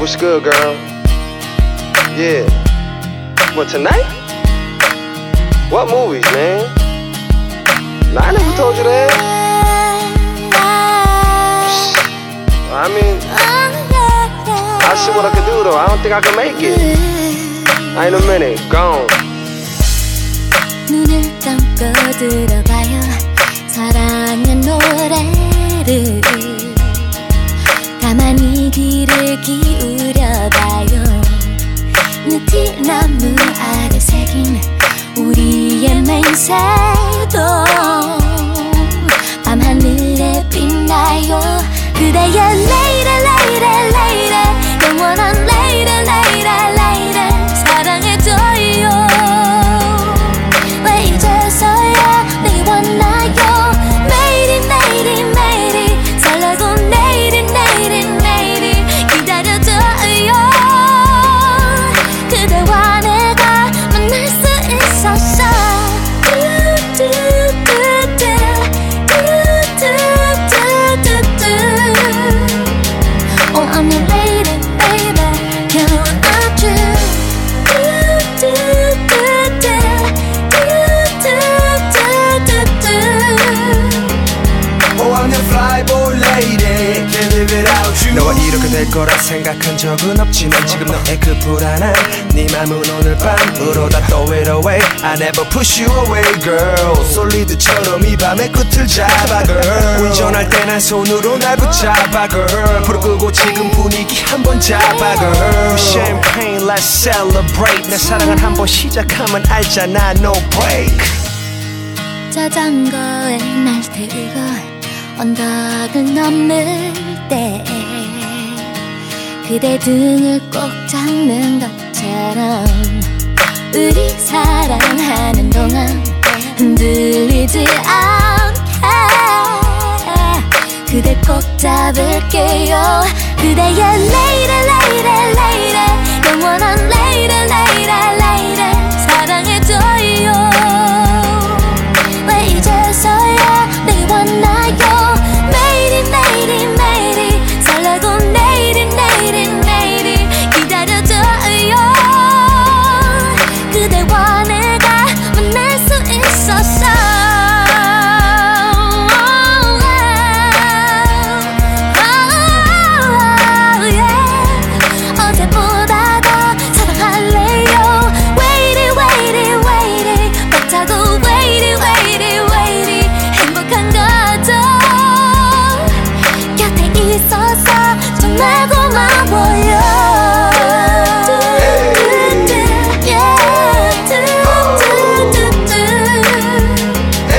what's good, girl? Yeah. What, tonight? What movies, man? Nah, I never told you that. I mean, I'll see what I can do, though. I don't think I can make it. In a minute, gone. 눈을 감고 들어봐요 사랑의 노래를 가만히 귀를 기울여봐요 느티나무 아래 새긴 우리의 맹세도 밤하늘에 빛나요 그대의 lady lady lady 영원한 lady lady lady 사랑해줘요 왜 이제서야 내게 원나요 매일이 매일이 매일이 설레고 내일이 내일이 내일이 기다려줘요 그대와 내가 만날 수 있었어 Oh I'm your lady baby can't without you Oh I'm your flyboy lady can't live without you 너와 이렇게 될 거라 생각한 적은 없지만 지금 너의 그 불안한 네 맘은 오늘 밤으로 다 throw it away I never push you away girl 솔리드처럼 이 밤의 끝을 잡아 girl 운전할 때 난 손으로 날 붙잡아 girl 불을 끄고 지금 분위기 한번 잡아 girl Champagne let's celebrate 내 사랑은 한번 시작하면 알잖아 no break 자전거에 날 태우고 언덕을 넘을 때 그대 등을 꼭 잡는 것처럼 우리 사랑하는 동안 흔들리지 않게 그대 꼭 잡을게요 그대의 lady lady lady 영원한 lady lady lady 사랑해줘요 왜 이제서야 내게 원나요 매일이 매일이 매일이 설레고 내일이 내일이 내일이 기다려줘요 그대와 내가 만날 수 있었어 어제보다 더 사랑할래요 Waiting waiting waiting 벅차고 waiting waiting waiting 행복한 거죠 곁에 있어서 정말 고마워요